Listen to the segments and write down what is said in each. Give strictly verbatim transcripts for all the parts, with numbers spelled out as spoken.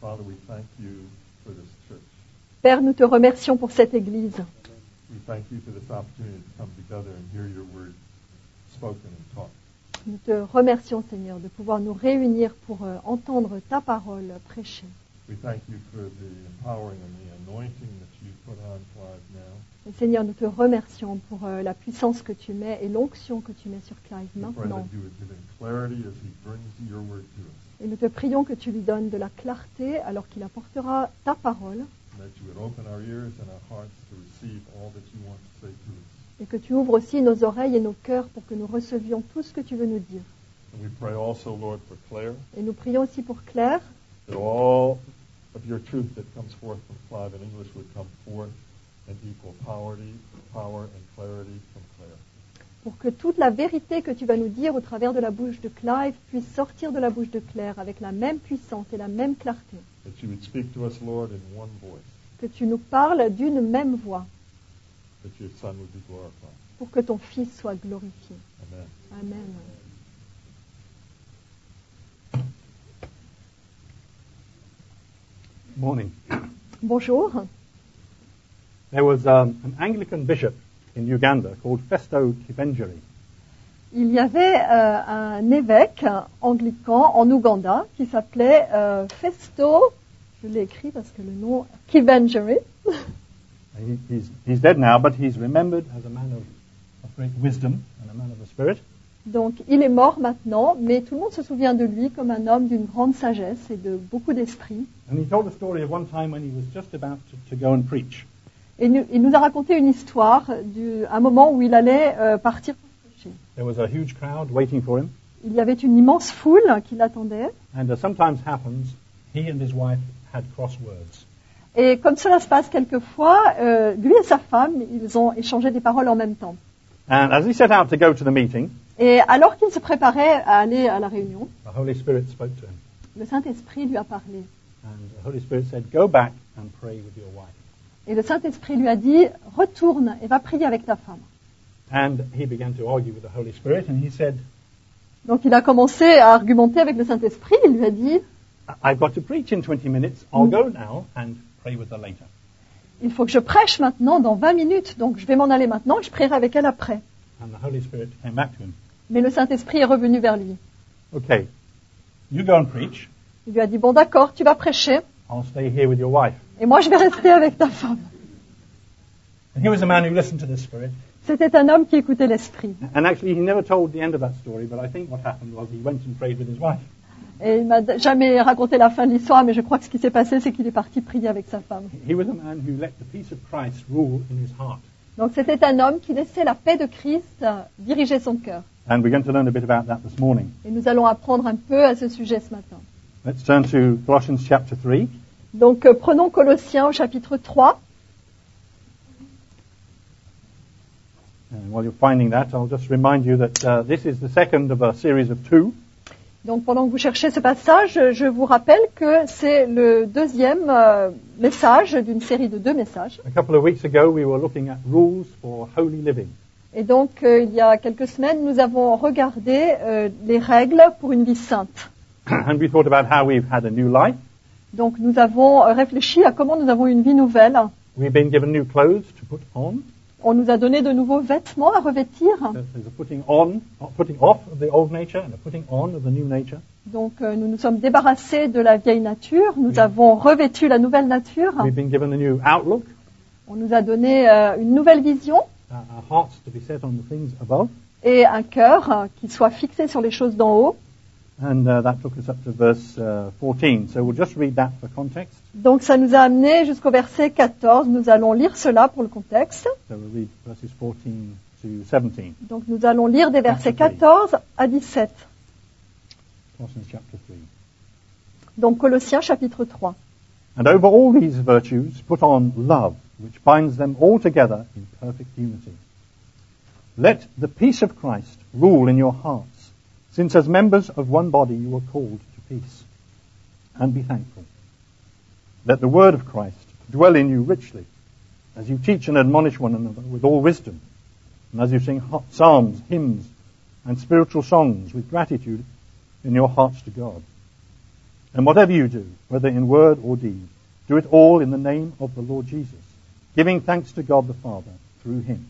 Father, we thank you for this church. Père, nous te remercions pour cette Église. We thank you for this opportunity to come together and hear your word spoken and taught. Nous te remercions, Seigneur, de pouvoir nous réunir pour euh, entendre ta parole prêchée. We thank you for the empowering and the anointing that you put on Clive now. Et Seigneur, nous te remercions pour euh, la puissance que tu mets et l'onction que tu mets sur Clive We pray maintenant. that you would give him clarity as he brings your word to us. Et nous te prions que tu lui donnes de la clarté alors qu'il apportera ta parole And that you would open our ears and our hearts to receive all that you want to say to us. et que tu ouvres aussi nos oreilles et nos cœurs pour que nous recevions tout ce que tu veux nous dire. And we pray also, Lord, for Claire, Et nous prions aussi pour Claire, that all of your truth that comes forth from Clive in English would come forth in equal power, power and clarity from Claire. pour que toute la vérité que tu vas nous dire au travers de la bouche de Clive puisse sortir de la bouche de Claire avec la même puissance et la même clarté. That you would speak to us, Lord, in one voice, Que tu nous parles d'une même voix that your Son would be glorified. pour que ton Fils soit glorifié. Amen. Amen. Morning. Bonjour. There was um, an Anglican bishop in Uganda called Festo Kibengere. Il y avait euh, un évêque anglican en Ouganda qui s'appelait euh, Festo, je l'ai écrit parce que le nom, Kibengere. He, he's, he's dead now, but he's remembered as a man of, of great wisdom and a man of the spirit. Donc il est mort maintenant, mais tout le monde se souvient de lui comme un homme d'une grande sagesse et de beaucoup d'esprit. And he told a story of one time when he was just about to, to go and preach. Et nous- il nous a raconté une histoire d'un moment où il allait euh, partir pour prêcher. There was a huge crowd waiting for him, Il y avait une immense foule qui l'attendait. and as sometimes happens, he and his wife had cross words. Et comme cela se passe quelquefois, euh, lui et sa femme, ils ont échangé des paroles en même temps. And as he set out to go to the meeting, Et alors qu'il se préparait à aller à la réunion, the Holy Spirit spoke to him. le Saint-Esprit lui a parlé. And the Holy Spirit said, "Go back and pray with your wife." Et le Saint-Esprit lui a dit, retourne et va prier avec ta femme. And he began to argue with the Holy Spirit, and he said, Donc il a commencé à argumenter avec le Saint-Esprit. Il lui a dit, I've got to preach in twenty minutes. I'll go now and pray with her later. il faut que je prêche maintenant dans vingt minutes. Donc je vais m'en aller maintenant et je prierai avec elle après. And the Holy Spirit came back to him. Mais le Saint-Esprit est revenu vers lui. Okay, you go and preach. Il lui a dit, bon d'accord, tu vas prêcher I'll stay here with your wife. et moi je vais rester avec ta femme. And he was a man who listened to the Spirit. C'était un homme qui écoutait l'Esprit. And actually, he never told the end of that story, but I think what happened was he went and prayed with his wife. Et il m'a jamais raconté la fin de l'histoire, mais je crois que ce qui s'est passé, c'est qu'il est parti prier avec sa femme. He was a man who let the peace of Christ rule in his heart. Donc c'était un homme qui laissait la paix de Christ euh, diriger son cœur. And we're going to learn a bit about that this morning. Et nous allons apprendre un peu à ce sujet ce matin. Let's turn to Colossians chapter three. Donc euh, prenons Colossiens au chapitre trois. And while you're finding that, I'll just remind you that uh, this is the second of a series of two. Donc pendant que vous cherchez ce passage, je vous rappelle que c'est le deuxième euh, message d'une série de deux messages. A couple of weeks ago, we were looking at rules for holy living. Et donc euh, il y a quelques semaines, nous avons regardé euh, les règles pour une vie sainte. And we thought about how we've had a new life. Donc nous avons euh, réfléchi à comment nous avons une vie nouvelle. We've been given new clothes to put on. On nous a donné de nouveaux vêtements à revêtir. There's a putting on, a putting off of the old nature and a putting on of the new nature. Donc euh, nous nous sommes débarrassés de la vieille nature. Nous Oui. avons revêtu la nouvelle nature. We've been given a new outlook, On nous a donné euh, une nouvelle vision uh, our hearts to be set on the things above. et un cœur euh, qui soit fixé sur les choses d'en haut. And uh, that took us up to verse uh, fourteen. So we'll just read that for context. Donc ça nous a amené jusqu'au verset quatorze. Nous allons lire cela pour le contexte. So we'll read verses fourteen to seventeen. Donc nous allons lire des versets quatorze à dix-sept. Colossians chapter three. Donc Colossiens chapitre trois. And over all these virtues put on love, which binds them all together in perfect unity. Let the peace of Christ rule in your hearts, since as members of one body you are called to peace. And be thankful. Let the word of Christ dwell in you richly, as you teach and admonish one another with all wisdom, and as you sing psalms, hymns, and spiritual songs with gratitude in your hearts to God. And whatever you do, whether in word or deed, do it all in the name of the Lord Jesus, giving thanks to God the Father through him.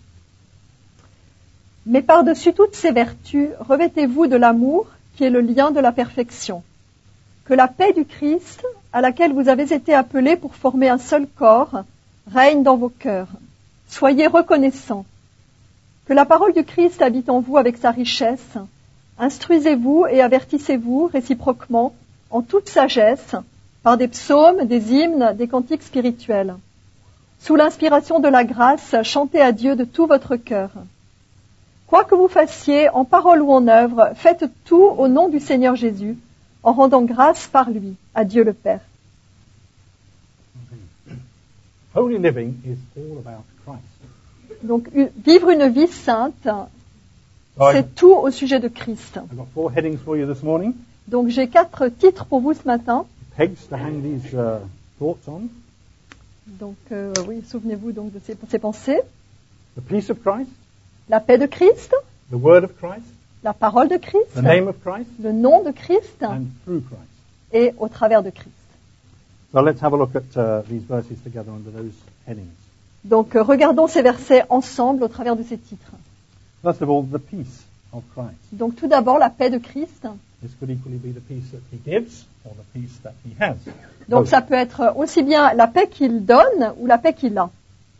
Mais par-dessus toutes ces vertus, revêtez-vous de l'amour qui est le lien de la perfection. Que la paix du Christ, à laquelle vous avez été appelés pour former un seul corps, règne dans vos cœurs. Soyez reconnaissants. Que la parole du Christ habite en vous avec sa richesse. Instruisez-vous et avertissez-vous réciproquement en toute sagesse, par des psaumes, des hymnes, des cantiques spirituels. Sous l'inspiration de la grâce, chantez à Dieu de tout votre cœur. Quoi que vous fassiez, en parole ou en œuvre, faites tout au nom du Seigneur Jésus, en rendant grâce par lui à Dieu le Père. Holy living is all about Christ. Donc, vivre une vie sainte, c'est tout au sujet de Christ. I've got four headings for you this morning. Donc, j'ai quatre titres pour vous ce matin. Pegs to hang these uh, thoughts on. Donc, euh, oui, souvenez-vous donc de ces, ces pensées. The peace of Christ. La paix de Christ. The word of Christ. La parole de Christ. The name of Christ. Le nom de Christ. And through Christ. Et au travers de Christ. So let's have a look at uh, these verses together under those headings. Donc, euh, regardons ces versets ensemble au travers de ces titres. First of all, the peace of Christ. Donc, tout d'abord, la paix de Christ. This could equally be the peace that he gives or the peace that he has. Donc, Both. ça peut être aussi bien la paix qu'il donne ou la paix qu'il a.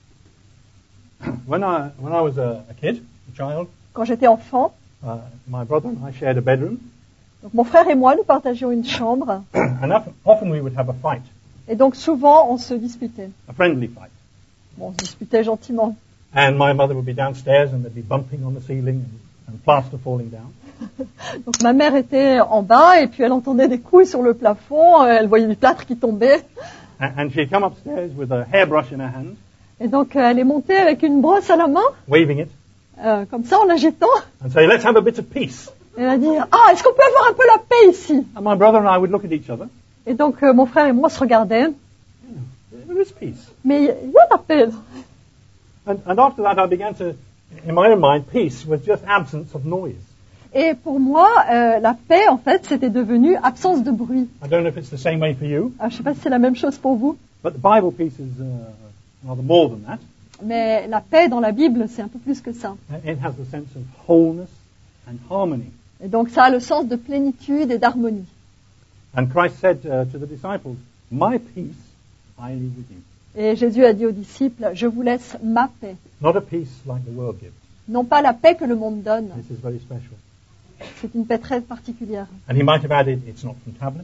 When I when I was a, a kid, a child, Quand j'étais enfant, uh, my brother and I shared a bedroom, donc mon frère et moi, nous partagions une chambre. and often, often we would have a fight, Et donc, souvent, on se disputait. a friendly fight. Bon, on se disputait gentiment. And my mother would be downstairs and there'd be bumping on the ceiling and, and plaster falling down. Donc, ma mère était en bas et puis elle entendait des couilles sur le plafond. Elle voyait du plâtre qui tombait. And, and she'd come upstairs with a hairbrush in her hand, Et donc, elle est montée avec une brosse à la main, waving it, euh, comme ça, en l'agitant. and say, let's have a bit of peace. Et elle a dit, ah, est-ce qu'on peut avoir un peu la paix ici? And my brother and I would look at each other. Et donc, euh, mon frère et moi se regardaient. There is peace. Mais il y a la paix. And, and after that I began to, in my own mind, peace was just absence of noise. Et pour moi, euh, la paix, en fait, c'était devenu absence de bruit. I don't know if it's the same way for you, Alors, je ne sais pas si c'est la même chose pour vous, but the Bible peace is uh, rather more than that. mais la paix dans la Bible, c'est un peu plus que ça. It has the sense of wholeness and harmony. Et donc, ça a le sens de plénitude et d'harmonie. And Christ said uh, to the disciples, my peace I leave with you. Et Jésus a dit aux disciples, je vous laisse ma paix. Not a peace like the world gives. Non pas la paix que le monde donne. This is very special. C'est une paix très particulière. And he might have added, it's not from tablets,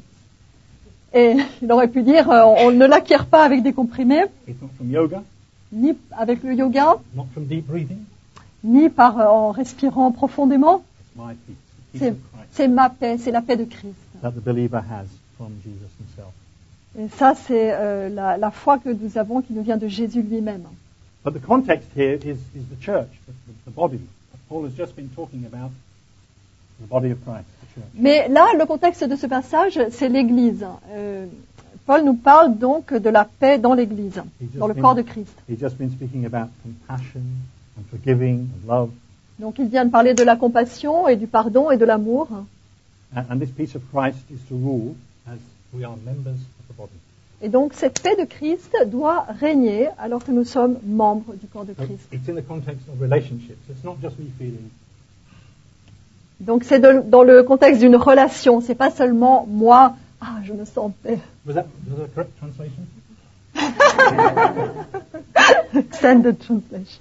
Et il aurait pu dire, euh, on ne l'acquiert pas avec des comprimés, it's not from yoga, ni avec le yoga, not from deep breathing. ni par, euh, en respirant profondément. It's my peace, the peace C'est, of Christ c'est ma paix, c'est la paix de Christ. that the believer has from Jesus himself. Et ça, c'est euh, la, la foi que nous avons qui nous vient de Jésus lui-même. But the context here is, is the church, the, the, the body. Paul has just been talking about the body of Christ, the church. Mais là, le contexte de ce passage, c'est l'Église. Euh, Paul nous parle donc de la paix dans l'Église, dans le corps de Christ. He's just been speaking about compassion and forgiving and love. Donc il vient de parler de la compassion et du pardon et de l'amour. And, and this peace of Christ is to rule as we are members of the body. Et donc cette paix de Christ doit régner alors que nous sommes membres du corps de So Christ. it's in the context of relationships. It's not just me feeling. Donc c'est de- dans le contexte d'une relation. C'est pas seulement moi, ah, je me sens en paix. Was that, was that a correct translation? Extended translation.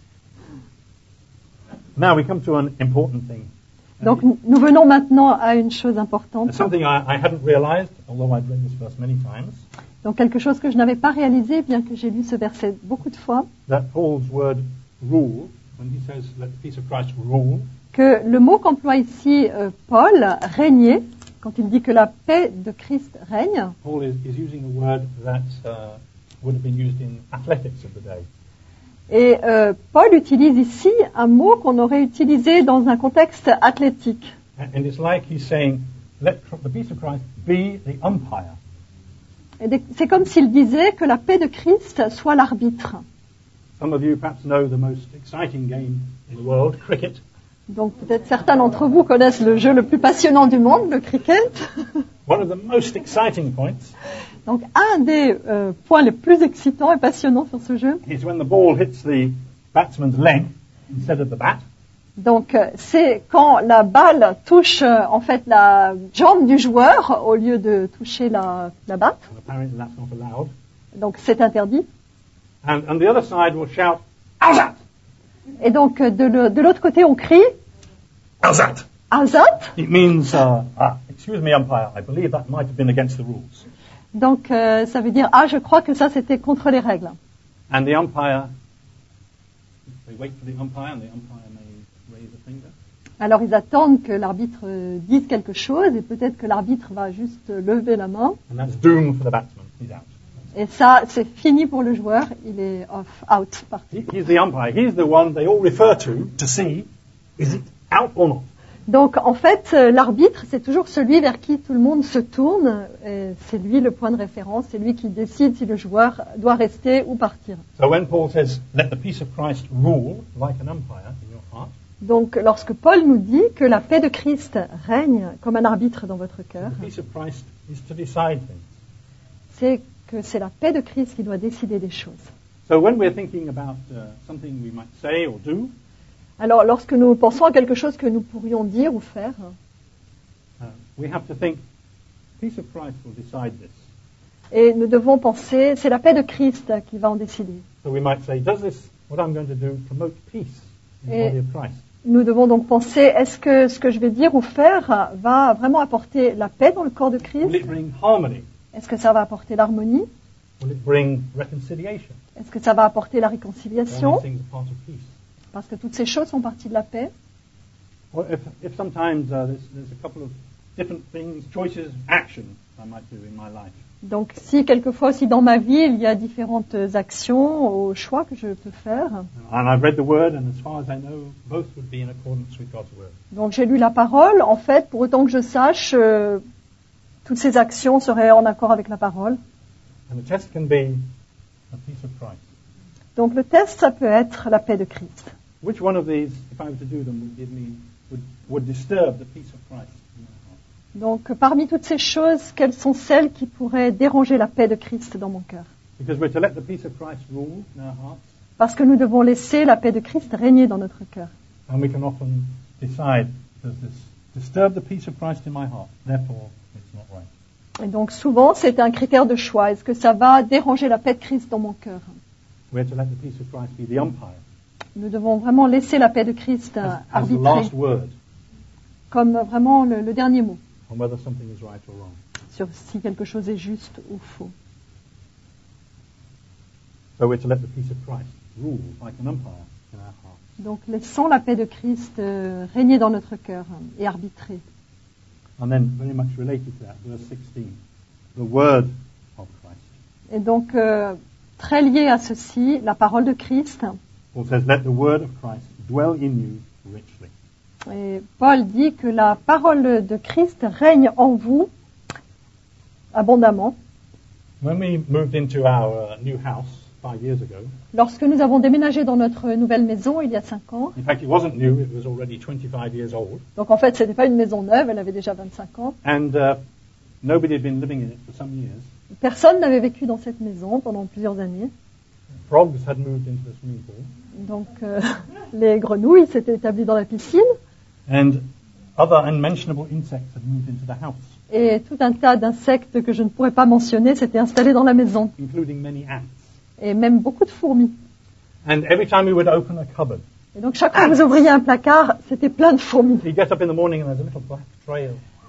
Now we come to an important thing. Donc nous nous venons maintenant à une chose importante. It's something I, I hadn't realized, although I've read this verse many times, Donc quelque chose que je n'avais pas réalisé, bien que j'ai lu ce verset beaucoup de fois, that Paul's word rule, when he says let the peace of Christ rule, que le mot qu'emploie ici euh, Paul, régner, quand il dit que la paix de Christ règne, Paul is, is using a word that uh, would have been used in athletics of the day. et euh, Paul utilise ici un mot qu'on aurait utilisé dans un contexte athlétique. And, and it's like he's saying, let the peace of Christ be the umpire. Et des- c'est comme s'il disait que la paix de Christ soit l'arbitre. Some of you perhaps know the most exciting game in the world, cricket. Donc peut-être certains d'entre vous connaissent le jeu le plus passionnant du monde, le cricket. one of the most exciting points Donc un des euh, points les plus excitants et passionnants sur ce jeu, is when the ball hits the batsman's leg instead of the bat. donc euh, c'est quand la balle touche euh, en fait la jambe du joueur au lieu de toucher la, la batte. And apparently that's not allowed. Donc c'est interdit. And, and the other side will shout, "How's that? Et donc euh, de, le- de l'autre côté on crie How's that?" Azat. It means, uh, ah, excuse me, umpire, I believe that might have been against the rules. Donc euh, ça veut dire ah je crois que ça c'était contre les règles. And the umpire, they wait for the umpire, and the umpire may raise a finger. Alors ils attendent que l'arbitre euh, dise quelque chose et peut-être que l'arbitre va juste euh, lever la main. And that's doom for the batsman. He's out. Et ça, c'est fini pour le joueur. Il est off, out, parti. He, he's the umpire. He's the one they all refer to to see, is it out or not? Donc, en fait, euh, l'arbitre, c'est toujours celui vers qui tout le monde se tourne. Et c'est lui le point de référence. C'est lui qui décide si le joueur doit rester ou partir. So when Paul says, let the peace of Christ rule like an umpire in your heart, Donc, lorsque Paul nous dit que la paix de Christ règne comme un arbitre dans votre cœur, the peace of Christ is to decide things. c'est que c'est la paix de Christ qui doit décider des choses. So when we're thinking about uh, something we might say or do, Alors, lorsque nous pensons à quelque chose que nous pourrions dire ou faire, uh, we have to think, peace of Christ will decide this. et nous devons penser, c'est la paix de Christ qui va en décider. So we might say, does this, what I'm going to do, promote peace in the Et- body of Christ? Nous devons donc penser, est-ce que ce que je vais dire ou faire va vraiment apporter la paix dans le corps de Will Christ? it bring harmony? Est-ce que ça va apporter l'harmonie? Will it bring reconciliation? Est-ce que ça va apporter la All réconciliation? these things are part of peace. Parce que toutes ces choses font partie de la paix. Or if, if sometimes uh, there's, there's a couple of different things, choices, actions I might do in my life. Donc si quelquefois aussi dans ma vie, il y a différentes actions ou choix que je peux faire. And I've read the word, and as far as I know, both would be in accordance with God's word. Donc j'ai lu la parole, en fait, pour autant que je sache, euh, toutes ces actions seraient en accord avec la parole. And the test can be a peace of Christ. Donc le test, ça peut être la paix de Christ. Which one of these, if I were to do them, would give me, would, would disturb the peace of Christ in my heart? Donc, parmi toutes ces choses, quelles sont celles qui pourraient déranger la paix de Christ dans mon cœur? Because we're to let the peace of Christ rule in our hearts, Parce que nous devons laisser la paix de Christ régner dans notre cœur. and we can often decide, does this disturb the peace of Christ in my heart? Therefore, it's not right. Et donc, souvent, c'est un critère de choix. Est-ce que ça va déranger la paix de Christ dans mon cœur? We're to let the peace of Christ be the umpire, Nous devons vraiment laisser la paix de Christ euh, as, as the arbitrer, last word comme vraiment le, le dernier mot, on whether something is right or wrong. sur si quelque chose est juste ou faux. So we're to let the peace of Christ rule like an umpire in our hearts. Donc, laissons la paix de Christ euh, régner dans notre cœur hein, et arbitrer. And then, very much related to that, verse sixteen, the word of Christ. Et donc, euh, très lié à ceci, la parole de Christ. Paul says, let the word of Christ dwell in you richly. Et Paul dit que la parole de Christ règne en vous abondamment. When we moved into our uh, new house five years ago, Lorsque nous avons déménagé dans notre nouvelle maison il y a cinq ans, in fact it wasn't new, it was already twenty-five years old, donc en fait ce n'était pas une maison neuve, elle avait déjà vingt-cinq ans, and uh, nobody had been living in it for some years. personne n'avait vécu dans cette maison pendant plusieurs années. Frogs had moved into the swimming pool, Donc euh, les grenouilles s'étaient établies dans la piscine and other unmentionable insects had moved into the house, et tout un tas d'insectes que je ne pourrais pas mentionner s'étaient installés dans la maison, including many ants. et même beaucoup de fourmis. And every time we would open a cupboard, Et donc chaque fois que vous ouvriez un placard, c'était plein de fourmis. you get up in the morning and there's a little black trail.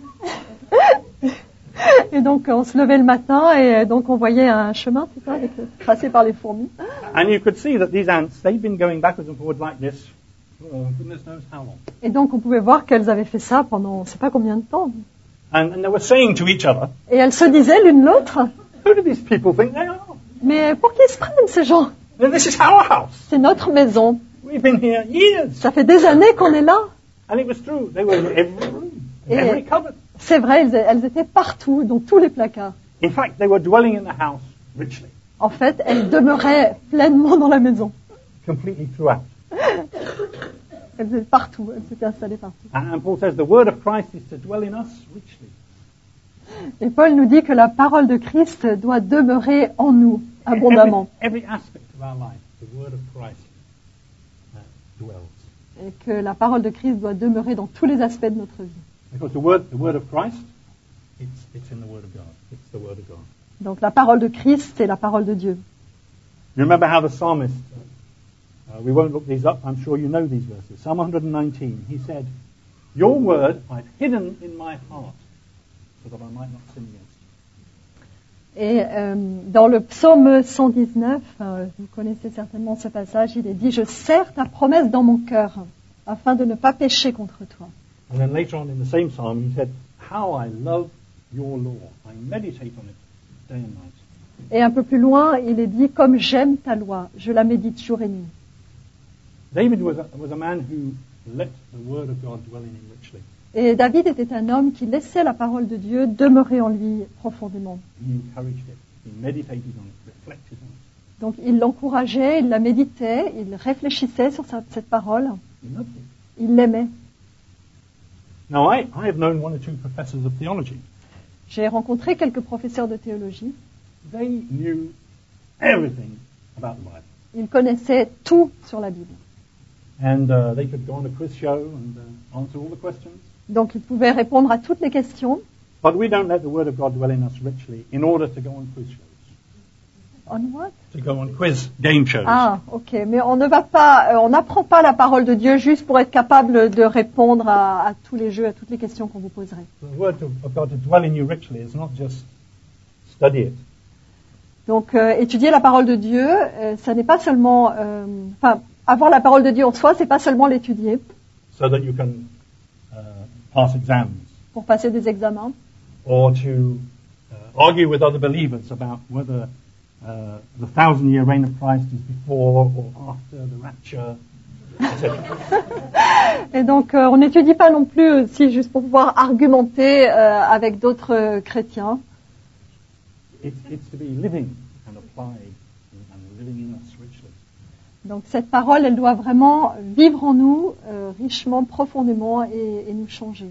Et donc on se levait le matin et donc on voyait un chemin, c'est ça, avec, tracé par les fourmis. And you could see that these ants, they've been going backwards and forwards like this, oh, goodness knows how long. Et donc on pouvait voir qu'elles avaient fait ça pendant on ne sait pas combien de temps. And, and they were saying to each other, Et elles se disaient l'une l'autre, who do these people think they are? mais pour qui ils se prennent ces gens? And this is our house. C'est notre maison. We've been here years. Ça fait des années qu'on est là. And it was true. They were in every room, in Et- every cupboard. C'est vrai, elles, elles étaient partout, dans tous les placards. In fact, they were dwelling in the house richly, En fait, elles demeuraient pleinement dans la maison. completely throughout. Elles étaient partout, elles s'étaient installées partout. And, and Paul says the word of Christ is to dwell in us richly. Et Paul nous dit que la parole de Christ doit demeurer en nous abondamment. Every, every aspect of our life, the word of Christ uh, dwells. Et que la parole de Christ doit demeurer dans tous les aspects de notre vie. Because the word, the word of Christ, it's, it's in the word of God. It's the word of God. Donc la parole de Christ, c'est la parole de Dieu. You remember how the psalmist, uh, we won't look these up, I'm sure you know these verses. Psalm one nineteen, he said, "Your word I've hidden in my heart, so that I might not sin against you." Et euh, dans le psaume cent dix-neuf, euh, vous connaissez certainement ce passage, il est dit « Je serre ta promesse dans mon cœur, afin de ne pas pécher contre toi. » And then later on in the same psalm, he said, "How I love your law. I meditate on it day and night." Et un peu plus loin, il est dit « Comme j'aime ta loi, je la médite jour et nuit. » David was a, was a man who let the word of God dwell in him richly. Et David était un homme qui laissait la parole de Dieu demeurer en lui profondément. He encouraged it. He meditated on it, reflected on it. Donc il l'encourageait, il la méditait, il réfléchissait sur sa- cette parole, He loved it. il l'aimait. Now, I, I have known one or two professors of theology. J'ai rencontré quelques professeurs de théologie. They knew everything about the Bible. Ils connaissaient tout sur la Bible. And uh, they could go on a quiz show and uh, answer all the questions. Donc ils pouvaient répondre à toutes les questions. But we don't let the Word of God dwell in us richly in order to go on quiz shows. On what? To go on quiz game shows. Ah, ok. Mais on ne va pas, euh, on n'apprend pas la parole de Dieu juste pour être capable de répondre à, à tous les jeux, à toutes les questions qu'on vous poserait. The Word of of God to dwell in you richly is not just study it. Donc euh, étudier la parole de Dieu, euh, ça n'est pas seulement, euh, enfin, avoir la parole de Dieu en soi, c'est pas seulement l'étudier so that you can uh, pass exams pour passer des examens, or to uh, argue with other believers about whether uh, the thousand-year reign of Christ is before or after the rapture, et cetera. et donc euh, on n'étudie pas non plus aussi juste pour pouvoir argumenter euh, avec d'autres euh, chrétiens. It's, it's to be living and applied and, and living in us richly. Donc cette parole, elle doit vraiment vivre en nous euh, richement, profondément et, et nous changer.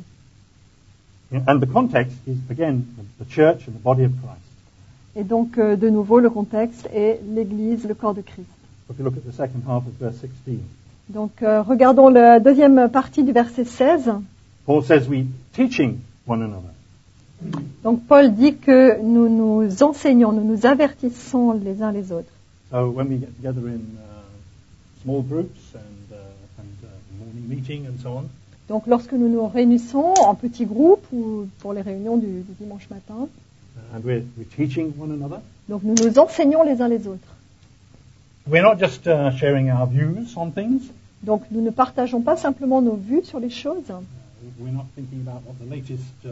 And the context is, again, the church and the body of Christ. Et donc, euh, de nouveau, le contexte est l'Église, le corps de Christ. If you look at the second half of verse sixteen, Donc, euh, regardons la deuxième partie du verset seize. Paul says we teaching one another. Donc, Paul dit que nous nous enseignons, nous nous avertissons les uns les autres. So when we get together in uh, small groups and, uh, and uh, morning meeting and so on, Donc, lorsque nous nous réunissons en petits groupes ou pour les réunions du, du dimanche matin, uh, and we're, we're teaching one another, donc nous nous enseignons les uns les autres. we're not just uh, sharing our views on things. Donc, nous ne partageons pas simplement nos vues sur les choses. Uh, we're not thinking about what the latest uh,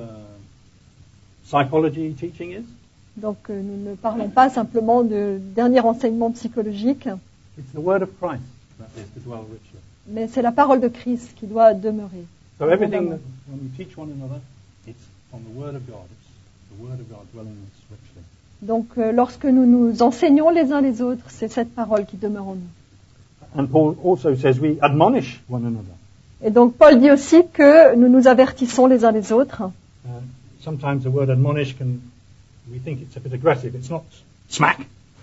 psychology teaching is. Donc, euh, nous ne parlons pas simplement de dernier enseignement psychologique, It's the word of Christ that is to dwell richly. mais c'est la parole de Christ qui doit demeurer. So everything that when we teach one another, it's from the word of God. It's the word of God dwelling in us richly. Donc, euh, lorsque nous nous enseignons les uns les autres, c'est cette parole qui demeure en nous. And Paul also says we admonish one another. Et donc, Paul dit aussi que nous nous avertissons les uns les autres. Uh, sometimes the word admonish can, we think it's a bit aggressive. It's not smack.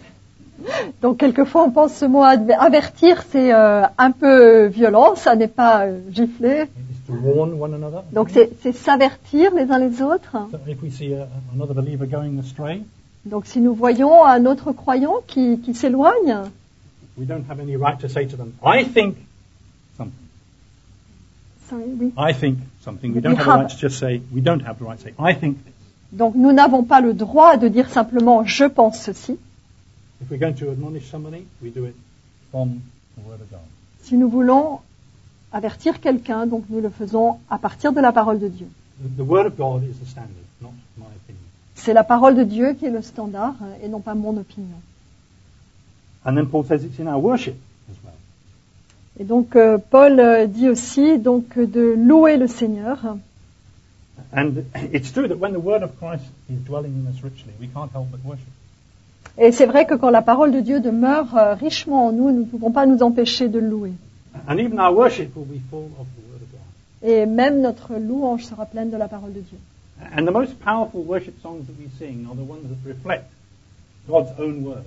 Donc, quelquefois, on pense ce mot adv- avertir, c'est euh, un peu violent, ça n'est pas euh, gifler. It's to warn one another. Donc, c'est, c'est s'avertir les uns les autres. So if we see a, another believer going astray, Donc, si nous voyons un autre croyant qui, qui s'éloigne, we don't have any right to say to them, I think something. sorry, oui. I think something. We You don't have have- the right to just say, we don't have the right to say, I think this. Donc, nous n'avons pas le droit de dire simplement je pense ceci. If we're going to admonish somebody, we do it from the word of God. Si nous voulons avertir quelqu'un, donc nous le faisons à partir de la parole de Dieu. The, the word of God is the standard, not my opinion. C'est la parole de Dieu qui est le standard euh, et non pas mon opinion. And then Paul says it's in our worship as well. Et donc euh, Paul euh, dit aussi donc euh, de louer le Seigneur. And it's true that when the word of Christ is dwelling in us richly, we can't help but worship. Et c'est vrai que quand la parole de Dieu demeure euh, richement en nous, nous ne pouvons pas nous empêcher de le louer. And even our worship will be full of the word of God. Et même notre louange sera pleine de la parole de Dieu. And the most powerful worship songs that we sing are the ones that reflect God's own word.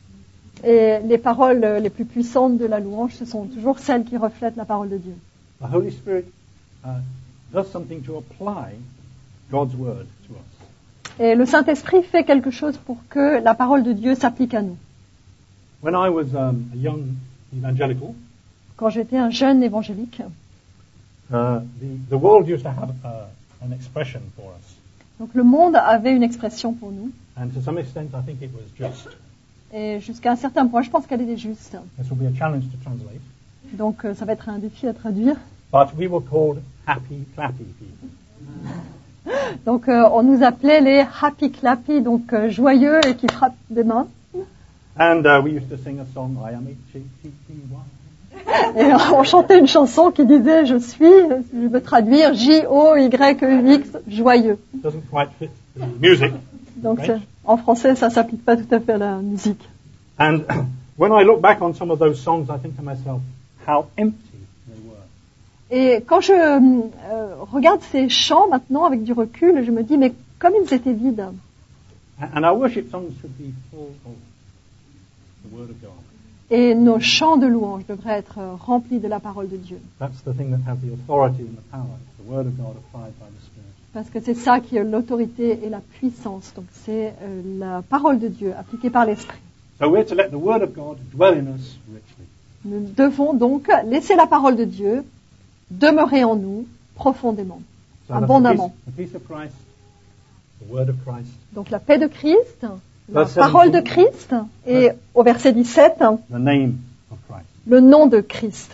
Et les paroles les plus puissantes de la louange, ce sont toujours celles qui reflètent la parole de Dieu. The Holy Spirit uh, does something to apply God's word to us. Et le Saint-Esprit fait quelque chose pour que la parole de Dieu s'applique à nous. When I was um, a young evangelical, Quand j'étais un jeune évangélique, uh, the, the world used to have uh, an expression for us. donc le monde avait une expression pour nous, And to some extent, I think it was just. et jusqu'à un certain point, je pense qu'elle était juste. This will be a challenge to translate. Donc euh, ça va être un défi à traduire. But we were called happy, clappy people. Donc euh, on nous appelait les happy clappy, donc euh, joyeux et qui frappent des mains. And uh, we used to sing a song, I am H A T P Y. Et on chantait une chanson qui disait je suis, je veux traduire J O Y E X, joyeux. Doesn't quite fit the music. Donc Right. c'est- en français ça s'applique pas tout à fait à la musique. And when I look back on some of those songs, I think to myself, how empty they were. Et quand je euh, regarde ces chants maintenant avec du recul, je me dis mais comme ils étaient vides. And our worship songs should be full of the Word of God. Et nos chants de louange devraient être euh, remplis de la parole de Dieu. That's the thing that has the authority and the power, the Word of God applied by the Spirit. Parce que c'est ça qui a l'autorité et la puissance. Donc c'est euh, la parole de Dieu appliquée par l'Esprit. So we're to let the Word of God dwell in us richly. Nous devons donc laisser la parole de Dieu demeurer en nous profondément, So that's abondamment. the peace, the peace of Christ, the Word of Christ, Donc la paix de Christ, la Verset parole de dix-sept. Christ et au verset dix-sept, the name of Christ. le nom de Christ.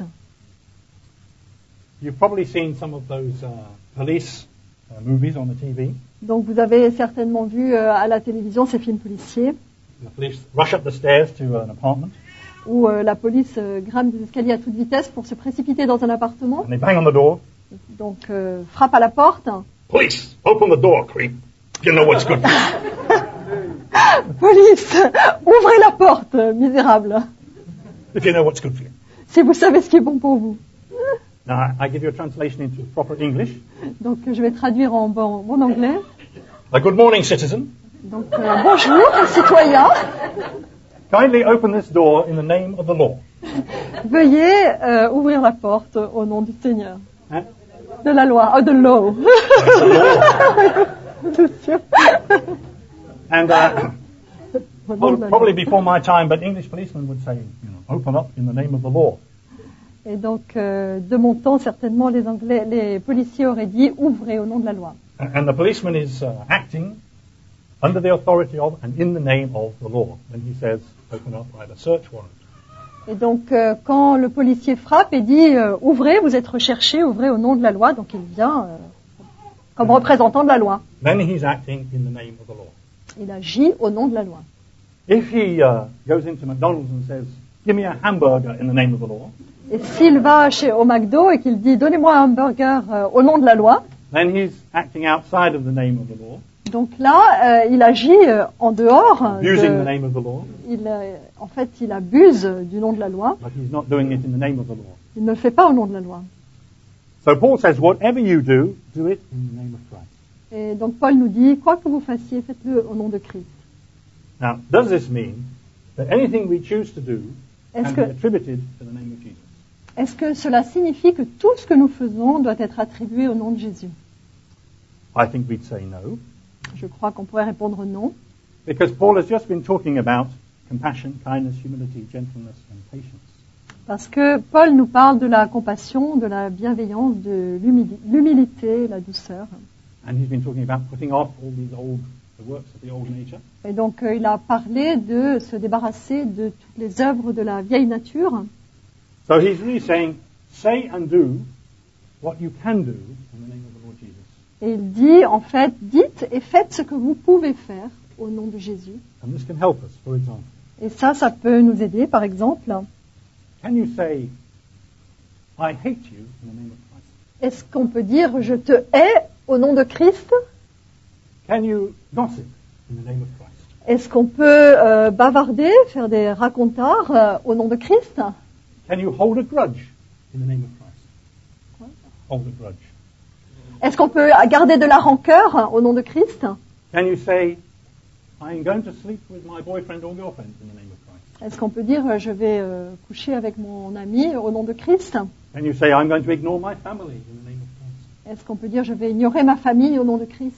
You've probably seen some of those uh, police uh, movies on the T V. Donc vous avez certainement vu euh, à la télévision ces films policiers The police rush up the stairs to an apartment où euh, la police euh, grimpe des escaliers à toute vitesse pour se précipiter dans un appartement, and they bang on the door. donc euh, frappe à la porte. Police, open the door, creep. You know what's good for you. Police, ouvrez la porte, misérable, If you know what's good for you. si vous savez ce qui est bon pour vous. Now, I I give you a translation into proper English. Donc je vais traduire en bon, bon anglais. A good morning, citizen. Donc euh, bonjour, citoyens, Kindly open this door in the name of the law. veuillez euh, ouvrir la porte au nom du Seigneur. Hein? De la loi, oh, de l'eau. C'est sûr. And uh, Au nom well, de la probably loi. before my time, but English policemen would say, you know, open up in the name of the law. Et donc, euh, de mon temps, certainement, les Anglais, les policiers auraient dit ouvrez au nom de la loi. And and the policeman is uh, acting under the authority of and in the name of the law. When he says, open up, write a search warrant. Et donc, euh, quand le policier frappe et dit euh, ouvrez, vous êtes recherché, ouvrez au nom de la loi, donc il vient euh, comme représentant de la loi. Then he's acting in the name of the law. Il agit au nom de la loi. If he uh, goes into McDonald's and says, give me a hamburger in the name of the law, Et s'il va chez au McDo et qu'il dit donnez-moi un hamburger euh, au nom de la loi, then he's acting outside of the name of the law, donc là, euh, il agit euh, en dehors. using de- the name of the law, il, euh, en fait, il abuse du nom de la loi. but he's not doing it in the name of the law. Il ne le fait pas au nom de la loi. So Paul says, whatever you do, do it in the name of Christ. Et donc Paul nous dit quoi que vous fassiez, faites-le au nom de Christ. Now, does this mean that anything we choose to do Est-ce can que- be attributed to the name of Jesus? Est-ce que cela signifie que tout ce que nous faisons doit être attribué au nom de Jésus? I think we'd say no, Je crois qu'on pourrait répondre non, because Paul has just been talking about compassion, kindness, humility, gentleness, and patience. parce que Paul nous parle de la compassion, de la bienveillance, de l'humili- l'humilité, la douceur. And he's been talking about putting off all these old, the works of the old nature, Et donc euh, il a parlé de se débarrasser de toutes les œuvres de la vieille nature. So he's really saying, say and do what you can do in the name of the Lord Jesus. Et il dit en fait, dites et faites ce que vous pouvez faire au nom de Jésus. And this can help us, for example. Et ça, ça peut nous aider, par exemple. Can you say, I hate you in the name of Christ? Est-ce qu'on peut dire je te hais au nom de Christ? Can you gossip in the name of Christ? Est-ce qu'on peut euh, bavarder, faire des racontards euh, au nom de Christ? Can you hold a grudge in the name of Christ? What? Hold a grudge. Est-ce qu'on peut garder de la rancœur au nom de Christ? Can you say, I'm going to sleep with my boyfriend or girlfriend in the name of Christ? Est-ce qu'on peut dire euh, je vais euh, coucher avec mon ami au nom de Christ? Can you say, I'm going to ignore my family in the name of Christ? Est-ce qu'on peut dire je vais ignorer ma famille au nom de Christ?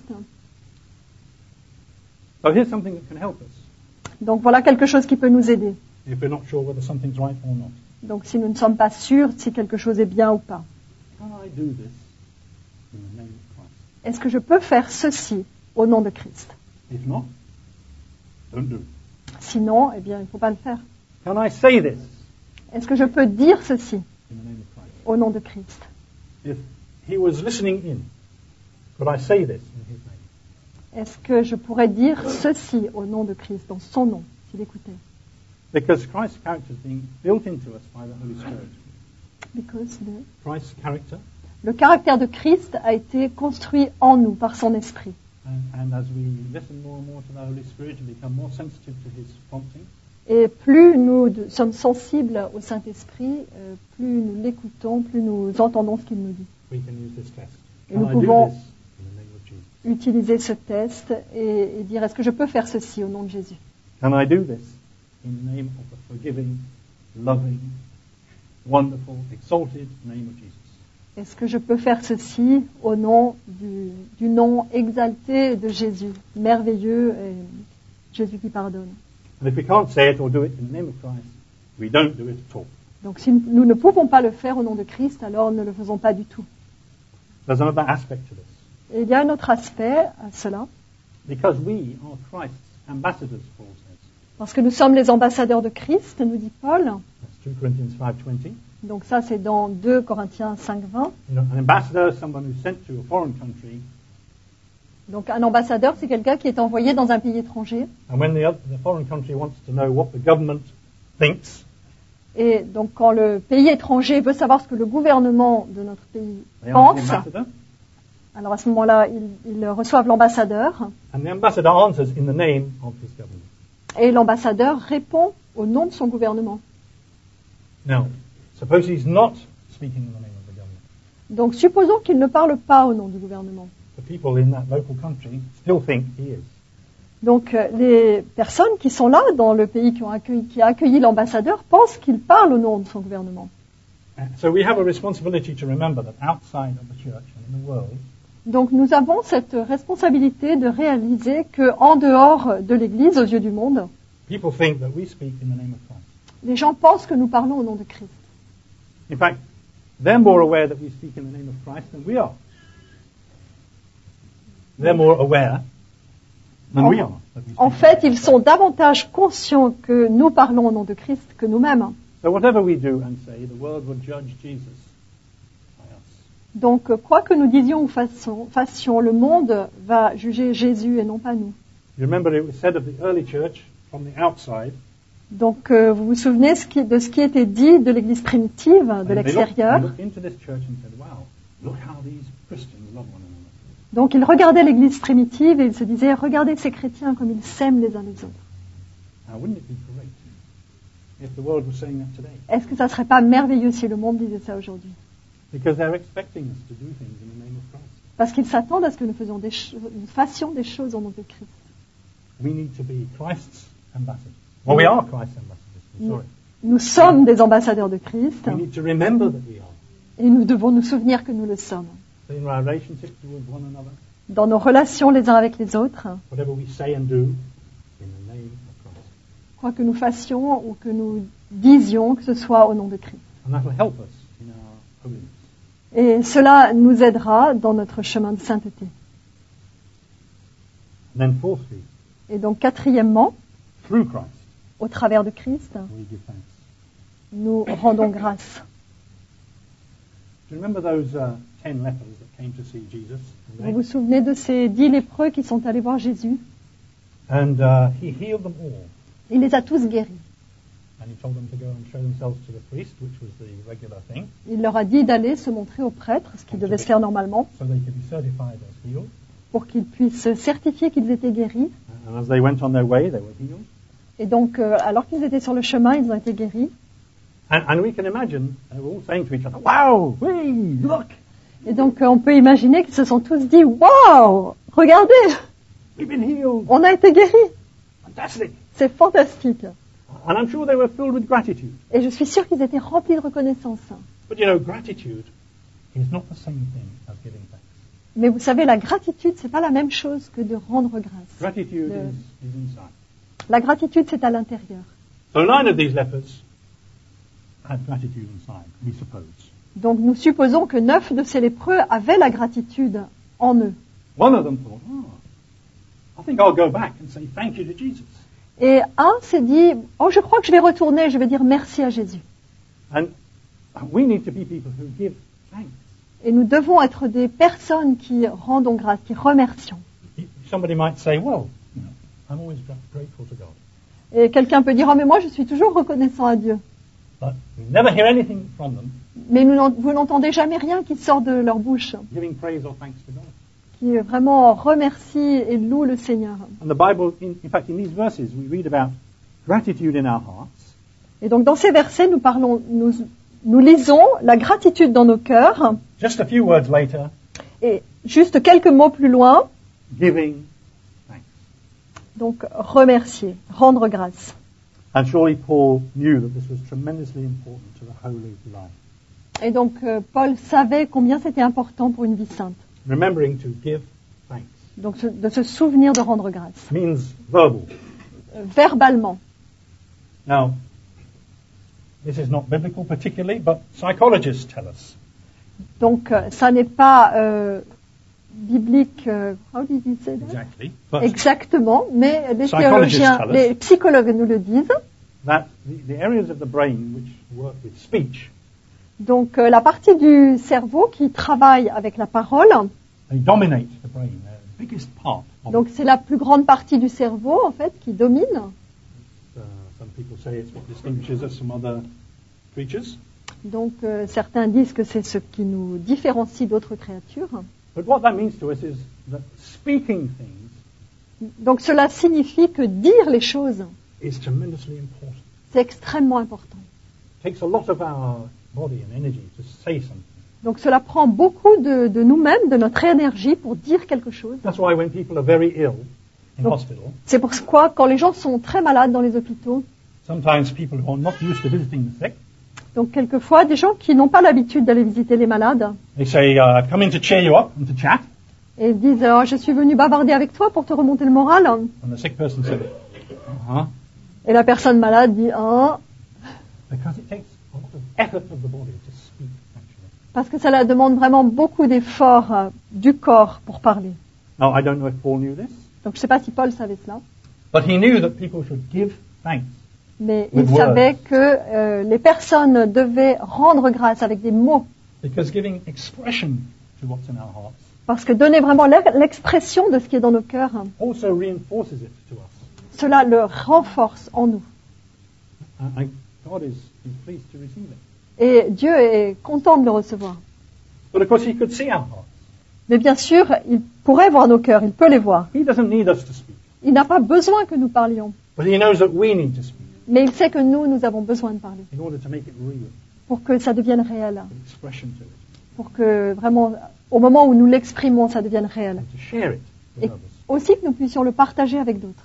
So here's something that can help us Donc voilà quelque chose qui peut nous aider. if we're not sure whether something's right or not. Donc si nous ne sommes pas sûrs si quelque chose est bien ou pas. Can I do this in the name of Christ? Est-ce que je peux faire ceci au nom de Christ? If not, don't do it. Sinon, eh bien, il ne faut pas le faire. Can I say this Est-ce que je peux dire ceci in the name of Christ? au nom de Christ? If he was listening in, could I say this in his name? Est-ce que je pourrais dire ceci au nom de Christ, dans son nom, s'il écoutait? Because Christ's character is being built into us by the Holy Spirit. Because the- Christ's character, Le caractère de Christ a été construit en nous par son esprit. and, and as we listen more and more to the Holy Spirit and become more sensitive to his prompting, Et plus nous de- sommes sensibles au Saint-Esprit, euh, plus nous l'écoutons, plus nous entendons ce qu'il nous dit. we can use this test. Et Can nous I do pouvons- this in the name of Jesus? Utiliser ce test et, et dire est-ce que je peux faire ceci au nom de Jésus? Can I do this in the name of the forgiving, loving, wonderful, exalted name of Jesus? Est-ce que je peux faire ceci au nom du, du nom exalté de Jésus, merveilleux, et Jésus qui pardonne? And if we can't say it or do it in the name of Christ, we don't do it at all. Donc si nous ne pouvons pas le faire au nom de Christ, alors ne le faisons pas du tout. There's another aspect to this. Et il y a un autre aspect à cela, Because we are Christ's ambassadors, Paul says. parce que nous sommes les ambassadeurs de Christ, nous dit Paul. That's two Corinthians five twenty. Donc ça c'est dans deux Corinthiens cinq vingt. You know, an ambassador is someone who's sent to a foreign country, Donc un ambassadeur, c'est quelqu'un qui est envoyé dans un pays étranger. and when the, oth- the foreign country wants to know what the government thinks, Et donc quand le pays étranger veut savoir ce que le gouvernement de notre pays they ask the pense, ambassador, alors à ce moment-là, ils, ils reçoivent l'ambassadeur, and the ambassador answers in the name of his government. et l'ambassadeur répond au nom de son gouvernement. Now, suppose he's not speaking in the name of the government. Donc supposons qu'il ne parle pas au nom du gouvernement. The people in that local country still think he is. Donc euh, les personnes qui sont là dans le pays qui, ont accueilli, qui a accueilli l'ambassadeur pensent qu'il parle au nom de son gouvernement. Uh, So we have a responsibility to remember that outside of the church and in the world, Donc nous avons cette responsabilité de réaliser que en dehors de l'Église, aux yeux du monde, people think that we speak in the name of Christ. les gens pensent que nous parlons au nom de Christ. In fact, they're more aware that we speak in the name of Christ than we are. They're more aware than we are. that we speak En in the fait, name ils of sont davantage conscients que nous parlons au nom de Christ que nous-mêmes. Christ. So whatever we do and say, the world will judge Jesus by us. Donc, euh, quoi que nous disions ou fassions, fassions, le monde va juger Jésus et non pas nous. You remember it was said of the early church from the outside, Donc, euh, vous vous souvenez ce qui- de ce qui était dit de l'Église primitive, de and they looked, l'extérieur. they looked into this church and said, wow, look how these Christians love one another. Donc, ils regardaient l'Église primitive et ils se disaient, regardez ces chrétiens comme ils s'aiment les uns les autres. Now, wouldn't it be great if the world was saying that today? Est-ce que ça ne serait pas merveilleux si le monde disait ça aujourd'hui? Because they're expecting us to do things in the name of Christ. Parce qu'ils s'attendent à ce que nous, faisions des cho- nous fassions des choses au nom de Christ. We need to be Christ's ambassadors. Well, we are Christ's ambassadors. I'm sorry. Nous sommes des ambassadeurs de Christ We need to remember that we are. et nous devons nous souvenir que nous le sommes. So in our relationships with one another, Dans nos relations les uns avec les autres, whatever we say and do, in the name of Christ. quoi que nous fassions ou que nous disions, que ce soit au nom de Christ. And that will help us in our holiness. Et cela nous aidera dans notre chemin de sainteté. And then fourthly, Et donc quatrièmement, through Christ, au travers de Christ, we give thanks. nous rendons grâce. Do you remember those uh, ten lepers that came to see Jesus? Vous vous souvenez de ces dix lépreux qui sont allés voir Jésus? And uh, he healed them all. Il les a tous guéris. And he told them to go and show themselves to the priest, which was the regular thing, Il leur a dit d'aller se montrer au prêtre, ce qui devait se faire normalement, so they could be certified as healed. pour qu'ils puissent certifier qu'ils étaient guéris. And as they went on their way, they were healed. Et donc, euh, alors qu'ils étaient sur le chemin, ils ont été guéris. And, and we can imagine they were all saying to each other, wow, hey, look, Et donc, euh, on peut imaginer qu'ils se sont tous dit, waouh, regardez, We've been healed. on a été guéris. Fantastic. C'est fantastique. And I'm sure they were filled with gratitude. Et je suis sûre qu'ils étaient remplis de reconnaissance. But you know, gratitude is not the same thing as giving thanks. Mais vous savez, la gratitude, c'est pas la même chose que de rendre grâce. Gratitude Le- is, is inside. La gratitude, c'est à l'intérieur. So nine of these lepers had gratitude inside, we suppose. Donc, nous supposons que neuf de ces lépreux avaient la gratitude en eux. One of them thought, oh, I think I'll go back and say thank you to Jesus. Et un s'est dit, oh, je crois que je vais retourner, je vais dire merci à Jésus. And we need to be people who give thanks. Et nous devons être des personnes qui rendons grâce, qui remercions. Somebody might say, well, you know, I'm always gra- grateful to God. Et quelqu'un peut dire, oh, mais moi, je suis toujours reconnaissant à Dieu. But we never hear anything from them Mais nous n'en- vous n'entendez jamais rien qui sort de leur bouche, giving praise or thanks to God. qui vraiment remercie et loue le Seigneur. And the Bible, in, in fact, in these verses, we read about gratitude in our hearts. Et donc, dans ces versets, nous parlons, nous, nous lisons la gratitude dans nos cœurs. Just a few words later, Et juste quelques mots plus loin, giving thanks. donc remercier, rendre grâce. And surely Paul knew that this was tremendously important to the holy life. Et donc, euh, Paul savait combien c'était important pour une vie sainte. Remembering to give thanks Donc, se- de se souvenir de rendre grâce, means verbal. euh, verbalement. Now, this is not biblical particularly, but psychologists tell us Donc, euh, ça n'est pas euh, biblique, euh, how did you say that? exactly, but Exactement, mais les Psychologists théologiens, tell us. les psychologues nous le disent. that the, the areas of the brain which work with speech, Donc, euh, la partie du cerveau qui travaille avec la parole, they dominate the brain. They're the biggest part of donc it. c'est la plus grande partie du cerveau, en fait, qui domine. Uh, some people say it's what distinguishes us from other creatures. Donc, euh, certains disent que c'est ce qui nous différencie d'autres créatures. But what that means to us is that speaking things Donc, cela signifie que dire les choses, is tremendously important. c'est extrêmement important. It takes a lot of our body and energy to say something. Donc, cela prend beaucoup de, de nous-mêmes, de notre énergie pour dire quelque chose. That's why when people are very ill in Donc, hospital, c'est pourquoi, quand les gens sont très malades dans les hôpitaux, sometimes people who are not used to visiting the sick, donc quelquefois, des gens qui n'ont pas l'habitude d'aller visiter les malades, they say, uh, come in to cheer you up and to chat. et ils disent oh, « Je suis venu bavarder avec toi pour te remonter le moral. And the sick person says, uh-huh, » Et la personne malade dit ah, because it takes a lot of effort of the body to speak, actually. parce que cela demande vraiment beaucoup d'efforts euh, du corps pour parler. Now, I don't know if Paul knew this, Donc je ne sais pas si Paul savait cela, but he knew that people should give thanks. mais With il words. savait que euh, les personnes devaient rendre grâce avec des mots, Because giving expression to what's in our hearts parce que donner vraiment l'e- l'expression de ce qui est dans nos cœurs, also reinforces it to us. cela le renforce en nous. And and God is, is pleased to receive it. Et Dieu est content de le recevoir. But of course, he could see our hearts. Mais bien sûr, il pourrait voir nos cœurs, il peut les voir. He doesn't need us to speak, Il n'a pas besoin que nous parlions, but he knows that we need to speak mais il sait que nous, nous avons besoin de parler in order to make it real, pour que ça devienne réel, put expression to it, pour que vraiment, au moment où nous l'exprimons, ça devienne réel. and to share it with Et others. aussi que nous puissions le partager avec d'autres.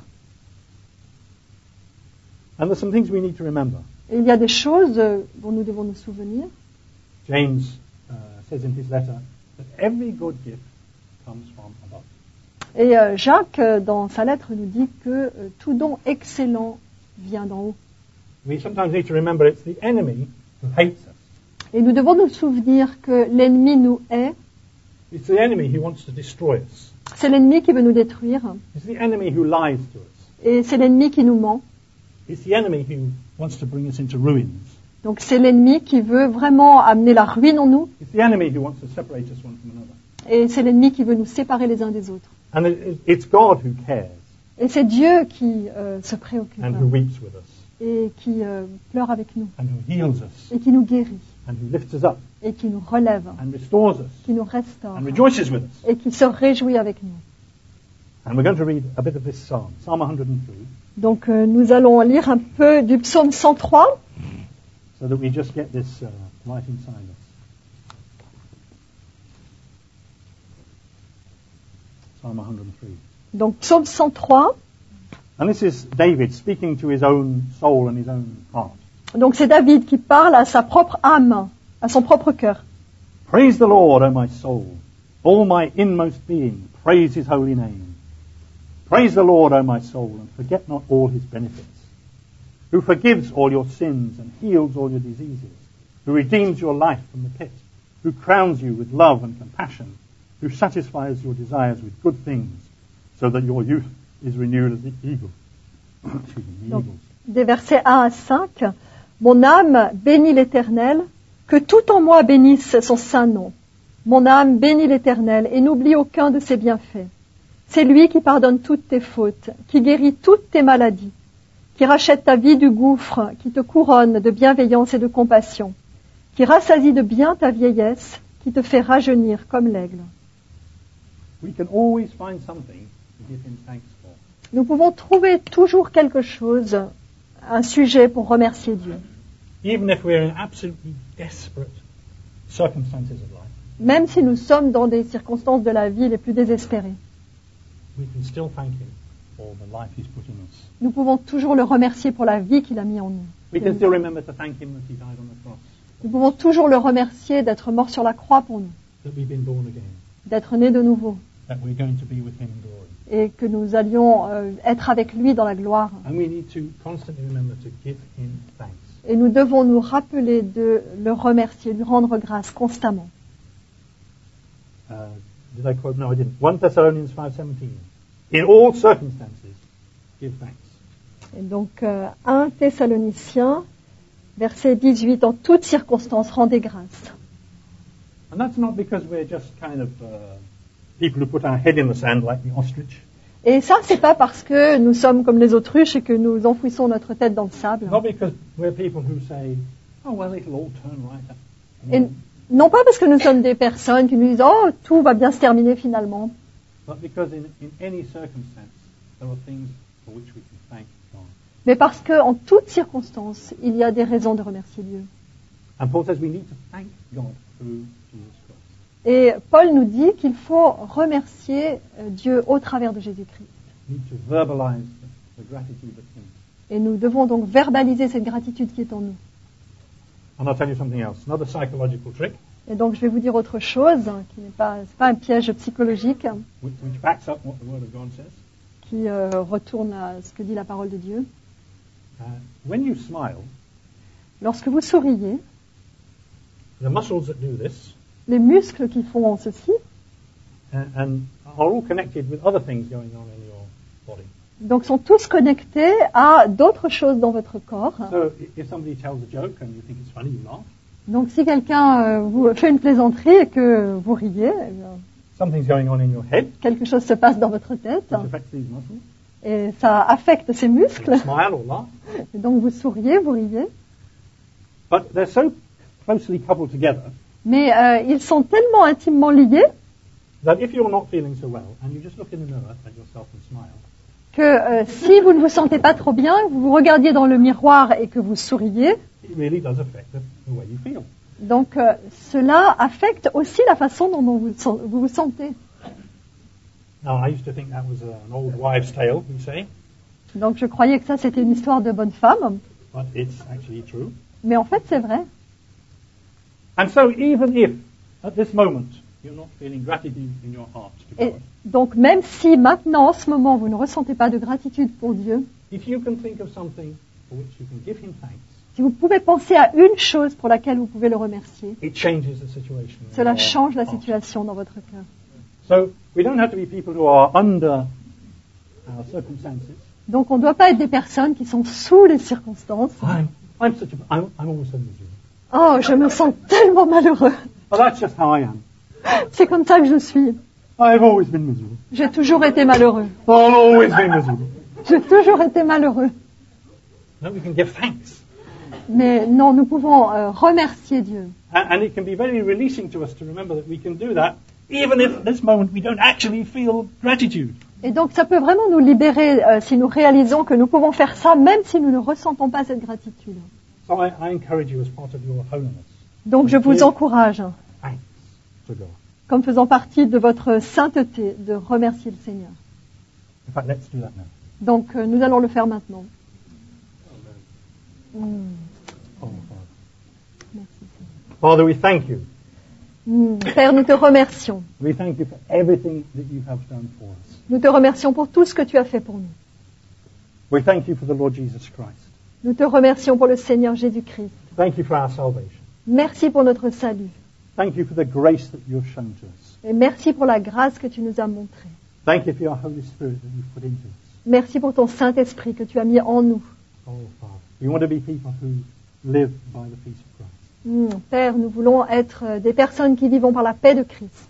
And there's some things we need to remember. Et il y a des choses euh, dont nous devons nous souvenir. James uh, says in his letter that every good gift comes from above. Et euh, Jacques, euh, dans sa lettre, nous dit que euh, tout don excellent vient d'en haut. We sometimes need to remember it's the enemy who hates us. Et nous devons nous souvenir que l'ennemi nous hait, It's the enemy who wants to destroy us. c'est l'ennemi qui veut nous détruire, It's the enemy who lies to us. et c'est l'ennemi qui nous ment. It's the enemy who wants to bring us into ruins. Donc c'est l'ennemi qui veut vraiment amener la ruine en nous, It's the enemy who wants to separate us one from another. et c'est l'ennemi qui veut nous séparer les uns des autres. And it, it- it's God who cares Et c'est Dieu qui euh, se préoccupe and who weeps with us et qui euh, pleure avec nous and who heals us et qui nous guérit and who lifts us up et qui nous relève, and restores us qui nous restaure and rejoices with us. et qui se réjouit avec nous. And we're going to read a bit of this psalm, Psalm one hundred three, Donc euh, nous allons lire un peu du psaume cent trois so that we just get this uh, right inside us. Psalm one hundred three. Donc psaume cent trois, And this is David speaking to his own soul and his own heart. donc c'est David qui parle à sa propre âme, à son propre cœur. Praise the Lord, O my soul. All my inmost being, praise his holy name. Praise the Lord, O my soul, and forget not all his benefits. Who forgives all your sins and heals all your diseases. Who redeems your life from the pit. Who crowns you with love and compassion. Who satisfies your desires with good things, so that your youth is renewed as the eagle. Excuse me, the Donc, eagles. des versets un à cinq. Mon âme bénit l'Éternel, que tout en moi bénisse son saint nom. Mon âme bénit l'Éternel et n'oublie aucun de ses bienfaits. C'est lui qui pardonne toutes tes fautes, qui guérit toutes tes maladies, qui rachète ta vie du gouffre, qui te couronne de bienveillance et de compassion, qui rassasie de bien ta vieillesse, qui te fait rajeunir comme l'aigle. We can always find something to give him thanks for. Nous pouvons trouver toujours quelque chose, un sujet pour remercier Dieu. Even if we're in absolutely desperate circumstances of life, Même si nous sommes dans des circonstances de la vie les plus désespérées, we can still thank him for the life he's put in us. nous pouvons toujours le remercier pour la vie qu'il a mis en nous. We can still remember to thank him that he died on the cross, Nous pouvons toujours le remercier d'être mort sur la croix pour nous, that we've been born again, d'être né de nouveau, that we're going to be with him in glory. et que nous allions euh, être avec lui dans la gloire. And we need to constantly remember to give him thanks. Et nous devons nous rappeler de le remercier, lui rendre grâce constamment. Uh, did I quote? No, I didn't. First Thessalonians five seventeen. In all circumstances, give thanks. Et donc, euh, un Thessaloniciens, verset dix-huit, en toutes circonstances, rendez grâce. And that's not because we're just kind of uh, people who put our head in the sand like the ostrich. Et ça, c'est pas parce que nous sommes comme les autruches et que nous enfouissons notre tête dans le sable. Not because we're people who say, oh, well, it'll all turn right up. Et non pas parce que nous sommes des personnes qui nous disent « Oh, tout va bien se terminer finalement ». But because in, in any circumstance, there are things for which we can thank God. Mais parce qu'en toutes circonstances, il y a des raisons de remercier Dieu. And Paul says we need to thank God through Jesus Christ. Et Paul nous dit qu'il faut remercier euh, Dieu au travers de Jésus-Christ. We need to verbalize the, the gratitude that's in us. Et nous devons donc verbaliser cette gratitude qui est en nous. And I'll tell you something else, another psychological trick, Et donc je vais vous dire autre chose, hein, qui n'est pas, c'est pas un piège psychologique, hein, which, which backs up what the Word of God says. qui euh, retourne à ce que dit la parole de Dieu. Uh, when you smile, Lorsque vous souriez, the muscles that do this les muscles qui font ceci uh, and are all connected with other things going on in your body. donc sont tous connectés à d'autres choses dans votre corps. So i- if somebody tells a joke and you think it's funny, you laugh. Donc si quelqu'un euh, vous fait une plaisanterie et que vous riez, eh bien, Something's going on in your head, quelque chose se passe dans votre tête which affects these muscles. et ça affecte ces You muscles. smile or laugh. Et donc vous souriez, vous riez, But they're so closely coupled together mais euh, ils sont tellement intimement liés that if you're not feeling so well and you just look in the mirror at yourself and smile, que euh, si vous ne vous sentez pas trop bien, vous vous regardiez dans le miroir et que vous souriez, it really does affect the, the way you feel. donc euh, cela affecte aussi la façon dont vous sen- vous, vous sentez. Now, I used to think that was a, an old wives' tale, we say, Donc je croyais que ça c'était une histoire de bonne femme, but it's actually true. mais en fait c'est vrai. And so even if, at this moment, you're not feeling gratitude in your heart to Et God, donc même si maintenant, en ce moment, vous ne ressentez pas de gratitude pour Dieu, if you can think of something for which you can give Him thanks, si vous pouvez penser à une chose pour laquelle vous pouvez le remercier, it changes the situation. in cela your change la heart. situation dans votre cœur. So we don't have to be people who are under our circumstances. Donc on ne doit pas être des personnes qui sont sous les circonstances. I'm, I'm such a, I'm, I'm always so miserable. Oh, je me sens tellement malheureux. But that's just how I am. C'est comme ça que je suis. I've always been miserable. J'ai toujours été malheureux. I'll always be miserable. J'ai toujours été malheureux. No, we can give thanks. Mais non, nous pouvons euh, remercier Dieu. And, and it can be very releasing to us to remember that we can do that, even if at this moment we don't actually feel gratitude. Et donc ça peut vraiment nous libérer euh, si nous réalisons que nous pouvons faire ça même si nous ne ressentons pas cette gratitude. So I, I encourage you as part of your holiness, Donc je vous encourage thanks to God. comme faisant partie de votre sainteté, de remercier le Seigneur. In fact, let's do that now. Donc, euh, nous allons le faire maintenant. Mm. Oh, Father. Merci, Seigneur. Father, we thank you. Mm. Père, nous te remercions. We thank you for everything that you have done for us. Nous te remercions pour tout ce que tu as fait pour nous. We thank you for the Lord Jesus Christ. Nous te remercions pour le Seigneur Jésus-Christ. Thank you for our salvation. Merci pour notre salut. Thank you for the grace that you have shown to us. Et merci pour la grâce que tu nous as montrée. Thank you for your Holy Spirit that you've put into us. Merci pour ton Saint-Esprit que tu as mis en nous. Oh, Father. We want to be people who live by the peace of Christ. Mm. Père, nous voulons être euh, des personnes qui vivons par la paix de Christ.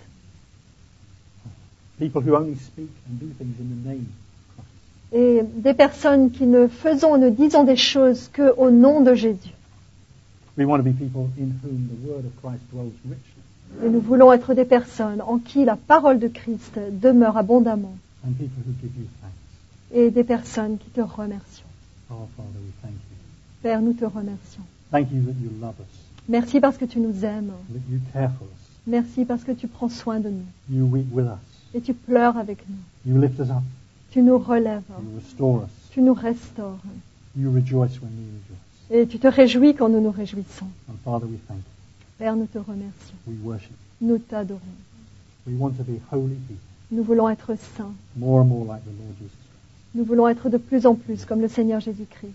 People who only speak and do things in the name of Christ. Et des personnes qui ne faisons, ne disons des choses qu'au nom de Jésus. We want to be people in whom the word of Christ dwells richly. Et nous voulons être des personnes en qui la parole de Christ demeure abondamment. And people who give you thanks. Et des personnes qui te remercions. Oh, Father, we thank you. Père, nous te remercions. Thank you that you love us, Merci parce que tu nous aimes. that you care for us, Merci parce que tu prends soin de nous. you weep with us, Et tu pleures avec nous. you lift us up, Tu nous relèves. you restore us, Tu nous restaures. you rejoice when we rejoice. Et tu te réjouis quand nous nous réjouissons. And Father, we thank you. Père, nous te remercions. We worship. Nous t'adorons. We want to be holy people, Nous voulons être saints. more and more like the Lord Jesus Christ. Nous voulons être de plus en plus comme le Seigneur Jésus-Christ.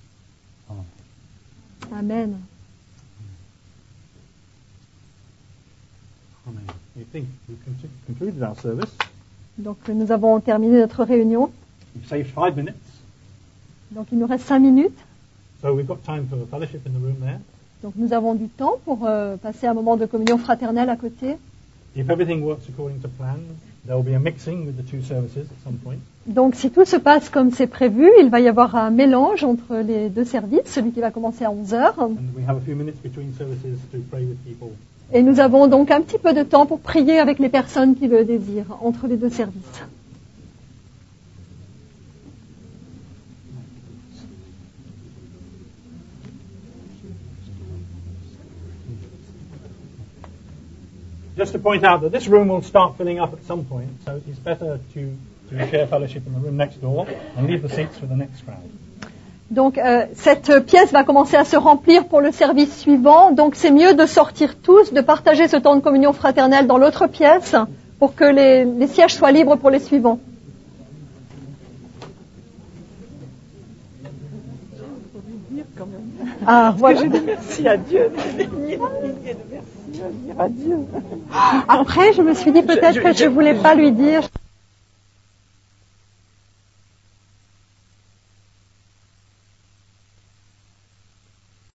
Amen. Amen. Amen. We think we've con- concluded our service. Donc nous avons terminé notre réunion. We've saved five minutes, Donc il nous reste cinq minutes. so we've got time for fellowship in the room there. Donc nous avons du temps pour euh, passer un moment de communion fraternelle à côté. If everything works according to plan, there will be a mixing with the two services at some point. Donc si tout se passe comme c'est prévu, il va y avoir un mélange entre les deux services, celui qui va commencer à onze heures. And we have a few minutes between services to pray with people. Et nous avons donc un petit peu de temps pour prier avec les personnes qui le désirent entre les deux services. Just to point out that this room will start filling up at some point, so it's better to, to share fellowship in the room next door and leave the seats for the next crowd. Donc euh, cette pièce va commencer à se remplir pour le service suivant. Donc c'est mieux de sortir tous, de partager ce temps de communion fraternelle dans l'autre pièce pour que les, les sièges soient libres pour les suivants. Ah, voilà. Merci à Dieu. Milliers de merci à dire à Dieu. Après, je me suis dit peut-être Je- je- que je voulais pas lui dire.